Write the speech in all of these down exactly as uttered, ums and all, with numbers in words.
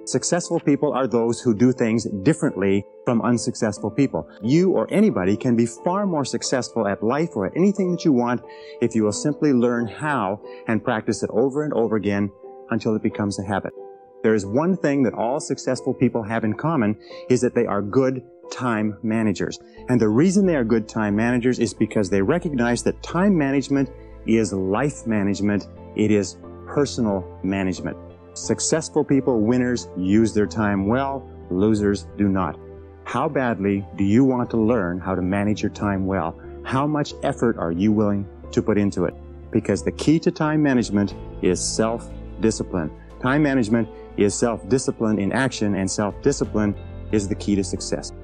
Successful people are those who do things differently from unsuccessful people. You or anybody can be far more successful at life or at anything that you want if you will simply learn how and practice it over and over again until it becomes a habit. There is one thing that all successful people have in common is that they are good time managers. And the reason they are good time managers is because they recognize that time management is life management. It is personal management. Successful people, winners, use their time well. Losers do not. How badly do you want to learn how to manage your time well? How much effort are you willing to put into it? Because the key to time management is self-discipline. Time management is self-discipline in action, and self-discipline is the key to success.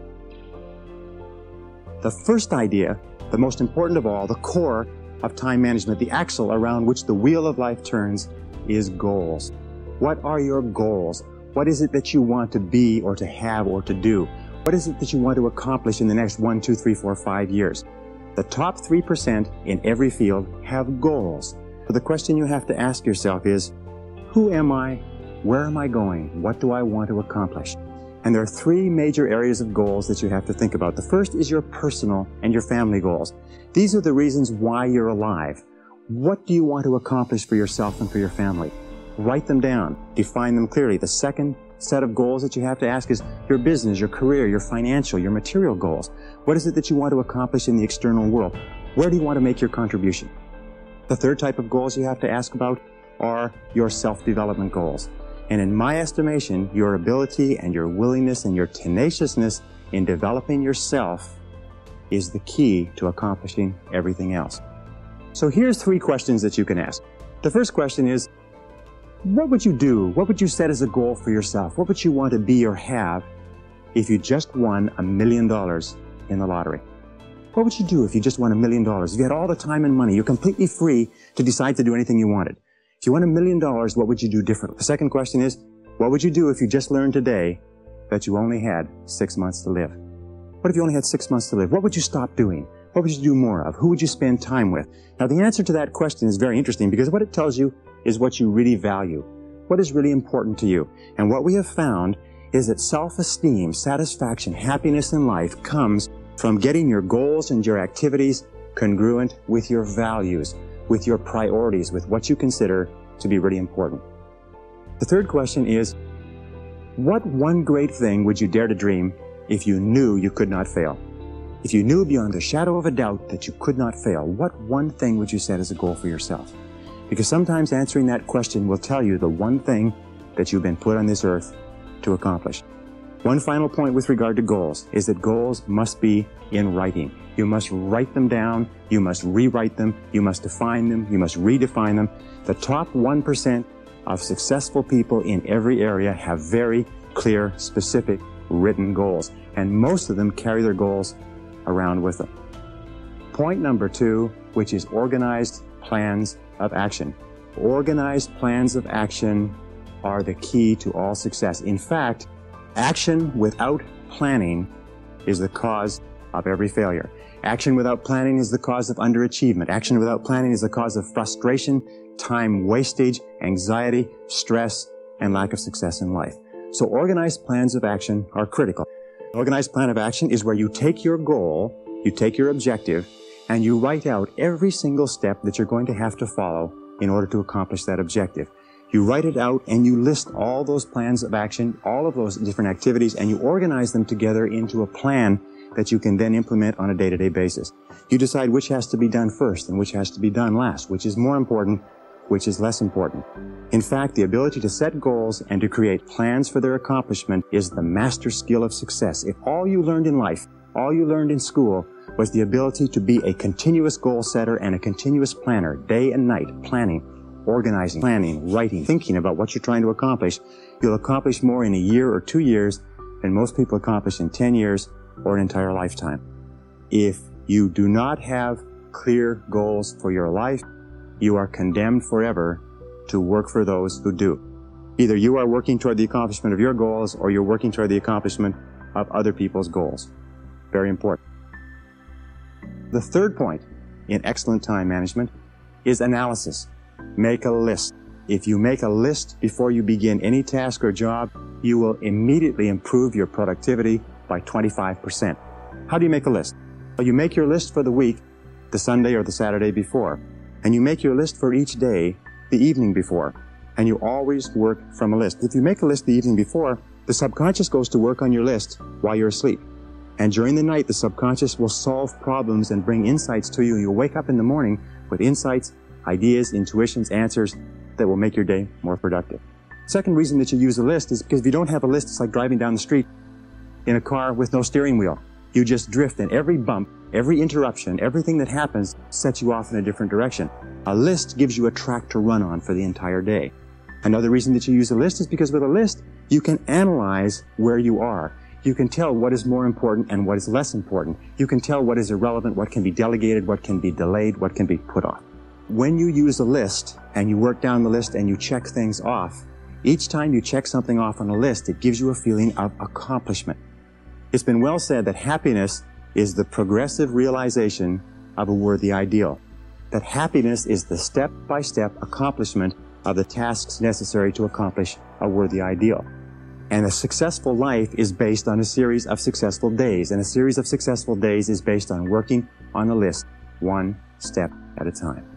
The first idea, the most important of all, the core of time management, the axle around which the wheel of life turns, is goals. What are your goals? What is it that you want to be or to have or to do? What is it that you want to accomplish in the next one, two, three, four, five years? The top three percent in every field have goals. So the question you have to ask yourself is, who am I? Where am I going? What do I want to accomplish? And there are three major areas of goals that you have to think about. The first is your personal and your family goals. These are the reasons why you're alive. What do you want to accomplish for yourself and for your family? Write them down. Define them clearly. The second set of goals that you have to ask is your business, your career, your financial, your material goals. What is it that you want to accomplish in the external world? Where do you want to make your contribution? The third type of goals you have to ask about are your self-development goals. And in my estimation, your ability and your willingness and your tenaciousness in developing yourself is the key to accomplishing everything else. So here's three questions that you can ask. The first question is, what would you do? What would you set as a goal for yourself? What would you want to be or have if you just won a million dollars in the lottery? What would you do if you just won a million dollars? If you had all the time and money, you're completely free to decide to do anything you wanted. If you won a million dollars, what would you do differently? The second question is, what would you do if you just learned today that you only had six months to live? What if you only had six months to live? What would you stop doing? What would you do more of? Who would you spend time with? Now, the answer to that question is very interesting because what it tells you is what you really value. What is really important to you? And what we have found is that self-esteem, satisfaction, happiness in life comes from getting your goals and your activities congruent with your values, with your priorities, with what you consider to be really important. The third question is, what one great thing would you dare to dream if you knew you could not fail? If you knew beyond a shadow of a doubt that you could not fail, what one thing would you set as a goal for yourself? Because sometimes answering that question will tell you the one thing that you've been put on this earth to accomplish. One final point with regard to goals is that goals must be in writing. You must write them down, you must rewrite them, you must define them, you must redefine them. The top one percent of successful people in every area have very clear, specific, written goals. And most of them carry their goals around with them. Point number two, which is organized plans of action. Organized plans of action are the key to all success. In fact, action without planning is the cause of every failure. Action without planning is the cause of underachievement. Action without planning is the cause of frustration, time wastage, anxiety, stress, and lack of success in life. So organized plans of action are critical. An organized plan of action is where you take your goal, you take your objective, and you write out every single step that you're going to have to follow in order to accomplish that objective. You write it out and you list all those plans of action, all of those different activities, and you organize them together into a plan that you can then implement on a day-to-day basis. You decide which has to be done first and which has to be done last, which is more important, which is less important. In fact, the ability to set goals and to create plans for their accomplishment is the master skill of success. If all you learned in life, all you learned in school was the ability to be a continuous goal setter and a continuous planner, day and night, planning, organizing, planning, writing, thinking about what you're trying to accomplish, you'll accomplish more in a year or two years than most people accomplish in ten years or an entire lifetime. If you do not have clear goals for your life, you are condemned forever to work for those who do. Either you are working toward the accomplishment of your goals or you're working toward the accomplishment of other people's goals. Very important. The third point in excellent time management is analysis. Make a list. If you make a list before you begin any task or job, you will immediately improve your productivity by twenty-five percent. How do you make a list? Well, you make your list for the week, the Sunday or the Saturday before, and you make your list for each day the evening before, and you always work from a list. If you make a list the evening before, the subconscious goes to work on your list while you're asleep. And during the night, the subconscious will solve problems and bring insights to you. You'll wake up in the morning with insights, ideas, intuitions, answers that will make your day more productive. Second reason that you use a list is because if you don't have a list, it's like driving down the street in a car with no steering wheel. You just drift, and every bump, every interruption, everything that happens sets you off in a different direction. A list gives you a track to run on for the entire day. Another reason that you use a list is because with a list, you can analyze where you are. You can tell what is more important and what is less important. You can tell what is irrelevant, what can be delegated, what can be delayed, what can be put off. When you use a list and you work down the list and you check things off, each time you check something off on a list, it gives you a feeling of accomplishment. It's been well said that happiness is the progressive realization of a worthy ideal. That happiness is the step-by-step accomplishment of the tasks necessary to accomplish a worthy ideal. And a successful life is based on a series of successful days, and a series of successful days is based on working on a list, one step at a time.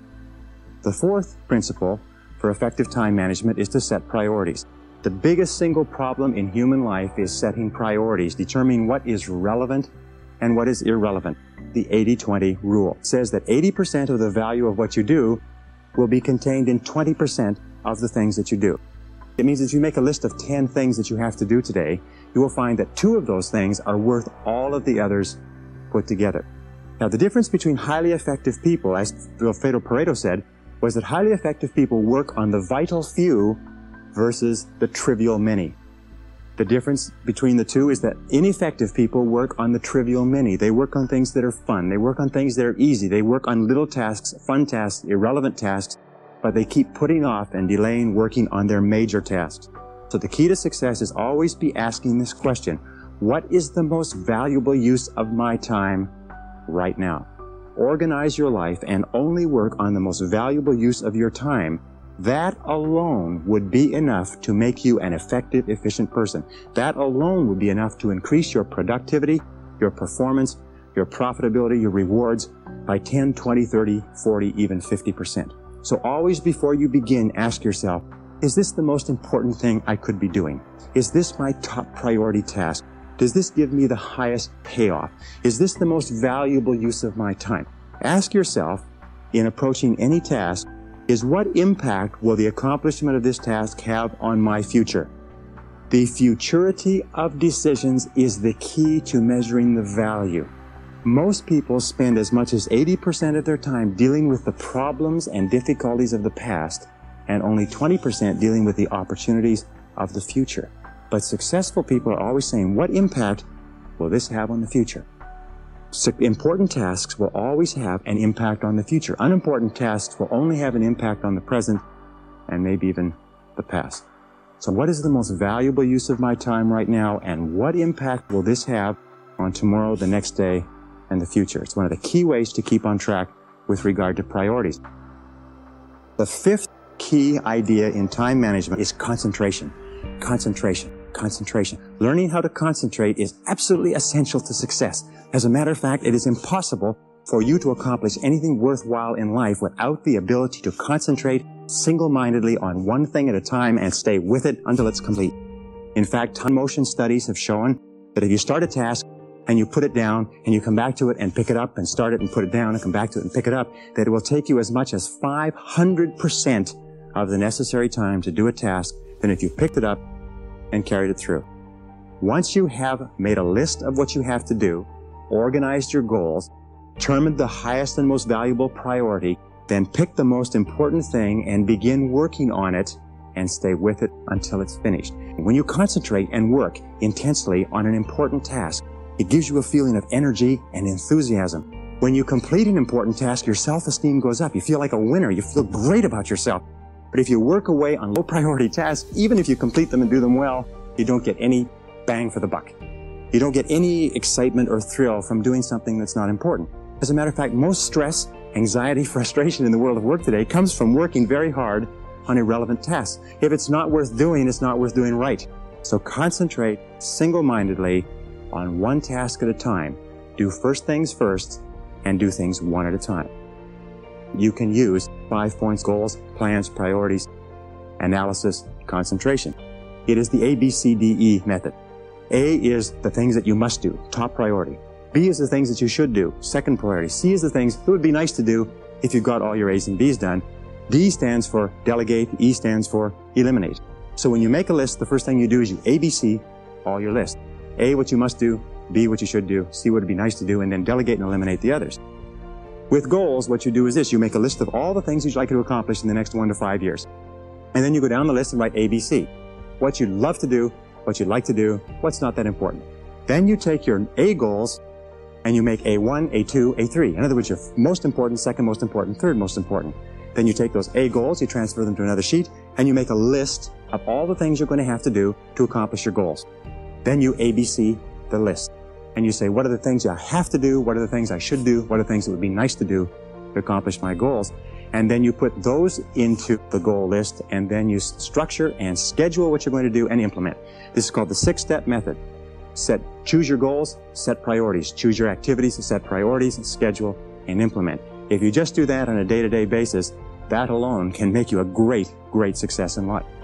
The fourth principle for effective time management is to set priorities. The biggest single problem in human life is setting priorities, determining what is relevant and what is irrelevant. The eighty twenty rule says that eighty percent of the value of what you do will be contained in twenty percent of the things that you do. It means if you make a list of ten things that you have to do today, you will find that two of those things are worth all of the others put together. Now, the difference between highly effective people, as Vilfredo Pareto said, was that highly effective people work on the vital few versus the trivial many. The difference between the two is that ineffective people work on the trivial many. They work on things that are fun. They work on things that are easy. They work on little tasks, fun tasks, irrelevant tasks, but they keep putting off and delaying working on their major tasks. So the key to success is always be asking this question: what is the most valuable use of my time right now? Organize your life and only work on the most valuable use of your time. That alone would be enough to make you an effective, efficient person. That alone would be enough to increase your productivity, your performance, your profitability, your rewards by ten, twenty, thirty, forty, even fifty percent. So always before you begin, ask yourself, is this the most important thing I could be doing? Is this my top priority task? Does this give me the highest payoff? Is this the most valuable use of my time? Ask yourself, in approaching any task, is what impact will the accomplishment of this task have on my future? The futurity of decisions is the key to measuring the value. Most people spend as much as eighty percent of their time dealing with the problems and difficulties of the past, and only twenty percent dealing with the opportunities of the future. But successful people are always saying, what impact will this have on the future? So important tasks will always have an impact on the future. Unimportant tasks will only have an impact on the present and maybe even the past. So what is the most valuable use of my time right now, and what impact will this have on tomorrow, the next day, and the future? It's one of the key ways to keep on track with regard to priorities. The fifth key idea in time management is concentration. Concentration. Concentration. Learning how to concentrate is absolutely essential to success. As a matter of fact, it is impossible for you to accomplish anything worthwhile in life without the ability to concentrate single-mindedly on one thing at a time and stay with it until it's complete. In fact, time motion studies have shown that if you start a task and you put it down and you come back to it and pick it up and start it and put it down and come back to it and pick it up, that it will take you as much as five hundred percent of the necessary time to do a task than if you picked it up and carried it through. Once you have made a list of what you have to do, organized your goals, determined the highest and most valuable priority, then pick the most important thing and begin working on it and stay with it until it's finished. When you concentrate and work intensely on an important task, it gives you a feeling of energy and enthusiasm. When you complete an important task, your self-esteem goes up. You feel like a winner. You feel great about yourself. But if you work away on low priority tasks, even if you complete them and do them well, you don't get any bang for the buck. You don't get any excitement or thrill from doing something that's not important. As a matter of fact, most stress, anxiety, frustration in the world of work today comes from working very hard on irrelevant tasks. If it's not worth doing, it's not worth doing right. So concentrate single-mindedly on one task at a time. Do first things first and do things one at a time. You can use five points goals, plans, priorities, analysis, concentration. It is the A B C D E method. A is the things that you must do, top priority. B is the things that you should do, second priority. C is the things that would be nice to do if you got all your A's and B's done. D stands for delegate, E stands for eliminate. So when you make a list, the first thing you do is you A B C all your list. A, what you must do, B, what you should do, C, what would be nice to do, and then delegate and eliminate the others. With goals, what you do is this. You make a list of all the things you'd like to accomplish in the next one to five years. And then you go down the list and write A B C. What you'd love to do, what you'd like to do, what's not that important. Then you take your A goals and you make A one, A two, A three. In other words, your most important, second most important, third most important. Then you take those A goals, you transfer them to another sheet, and you make a list of all the things you're going to have to do to accomplish your goals. Then you A B C the list. And you say, what are the things I have to do? What are the things I should do? What are the things that would be nice to do to accomplish my goals? And then you put those into the goal list, and then you structure and schedule what you're going to do and implement. This is called the six-step method. Set, choose your goals, set priorities. Choose your activities, set priorities, schedule, and implement. If you just do that on a day-to-day basis, that alone can make you a great, great success in life.